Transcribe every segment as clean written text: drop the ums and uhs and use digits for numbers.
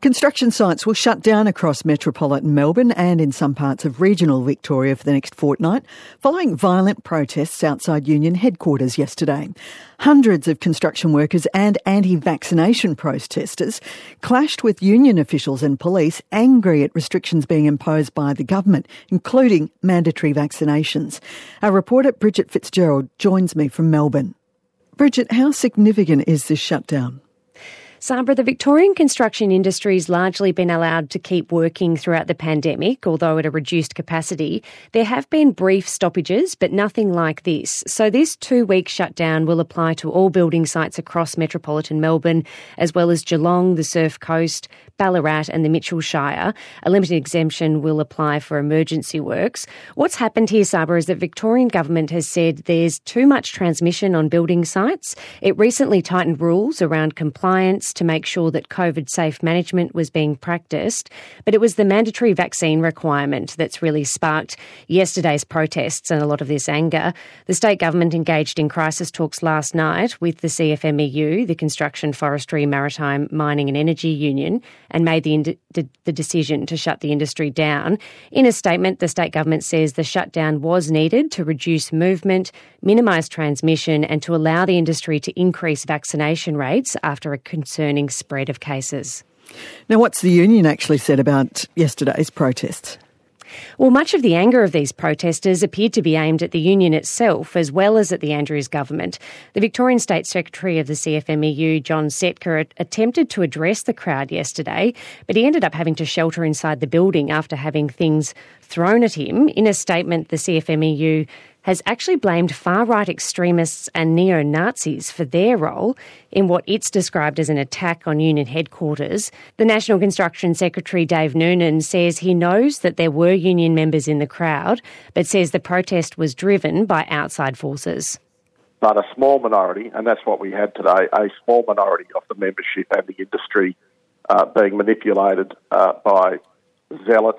Construction sites will shut down across metropolitan Melbourne and in some parts of regional Victoria for the next fortnight, following violent protests outside union headquarters yesterday. Hundreds of construction workers and anti-vaccination protesters clashed with union officials and police, angry at restrictions being imposed by the government, including mandatory vaccinations. Our reporter Bridget Fitzgerald joins me from Melbourne. Bridget, how significant is this shutdown? Sabra, the Victorian construction industry has largely been allowed to keep working throughout the pandemic, although at a reduced capacity. There have been brief stoppages, but nothing like this. So this 2-week shutdown will apply to all building sites across metropolitan Melbourne, as well as Geelong, the Surf Coast, Ballarat and the Mitchell Shire. A limited exemption will apply for emergency works. What's happened here, Sabra, is that Victorian government has said there's too much transmission on building sites. It recently tightened rules around compliance to make sure that COVID-safe management was being practiced, but it was the mandatory vaccine requirement that's really sparked yesterday's protests and a lot of this anger. The state government engaged in crisis talks last night with the CFMEU, the Construction, Forestry, Maritime, Mining and Energy Union, and made the decision to shut the industry down. In a statement, the state government says the shutdown was needed to reduce movement, minimise transmission and to allow the industry to increase vaccination rates after a concerning spread of cases. Now, what's the union actually said about yesterday's protests? Well, much of the anger of these protesters appeared to be aimed at the union itself as well as at the Andrews government. The Victorian State Secretary of the CFMEU, John Setka, attempted to address the crowd yesterday, but he ended up having to shelter inside the building after having things thrown at him. In a statement, the CFMEU has actually blamed far-right extremists and neo-Nazis for their role in what it's described as an attack on union headquarters. The National Construction Secretary, Dave Noonan, says he knows that there were union members in the crowd, but says the protest was driven by outside forces. But a small minority, and that's what we had today, a small minority of the membership and the industry being manipulated by zealots,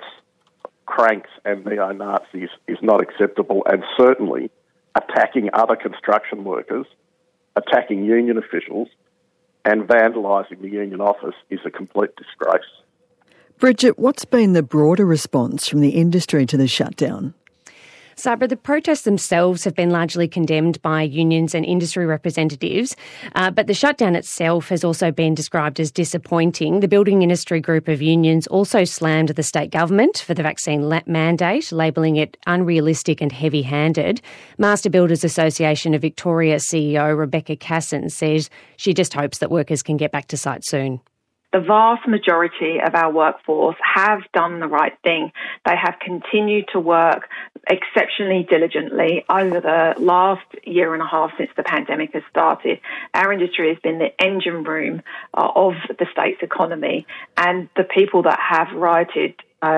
cranks and neo-Nazis is not acceptable, and certainly attacking other construction workers, attacking union officials and vandalising the union office is a complete disgrace. Bridget, what's been the broader response from the industry to the shutdown? Sabra, the protests themselves have been largely condemned by unions and industry representatives, but the shutdown itself has also been described as disappointing. The building industry group of unions also slammed the state government for the vaccine mandate, labelling it unrealistic and heavy-handed. Master Builders Association of Victoria CEO Rebecca Casson says she just hopes that workers can get back to site soon. The vast majority of our workforce have done the right thing. They have continued to work exceptionally diligently over the last year and a half since the pandemic has started. Our industry has been the engine room of the state's economy, and the people that have rioted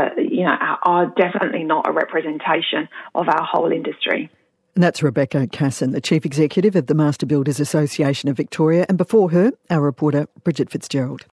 are definitely not a representation of our whole industry. And that's Rebecca Casson, the Chief Executive of the Master Builders Association of Victoria, and before her, our reporter Bridget Fitzgerald.